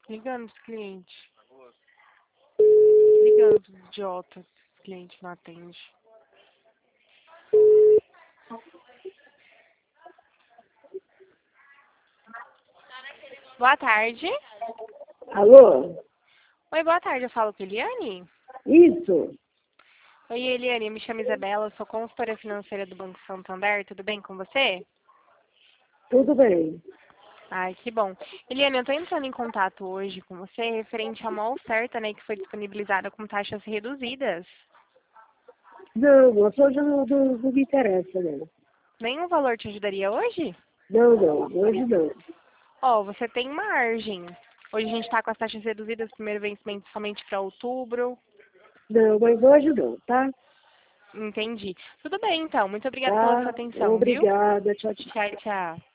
Ligando pros clientes. Ligando pros idiotas. Os clientes não atendem. Boa tarde. Alô? Oi, boa tarde. Eu falo com a Eliane? Isso? Oi, Eliane. Eu me chamo Isabela. Eu sou consultora financeira do Banco Santander. Tudo bem com você? Tudo bem. Ai, que bom. Eliane, eu estou entrando em contato hoje com você referente a uma oferta, né, que foi disponibilizada com taxas reduzidas. Não, hoje não me interessa, não. Nenhum valor te ajudaria hoje? Não, hoje não. Ó, você tem margem. Hoje a gente está com as taxas reduzidas, primeiro vencimento somente para outubro. Não, mas hoje não, tá? Entendi. Tudo bem, então. Muito obrigada pela sua Tá? atenção, viu? Obrigada, tchau, tchau. Tchau, tchau.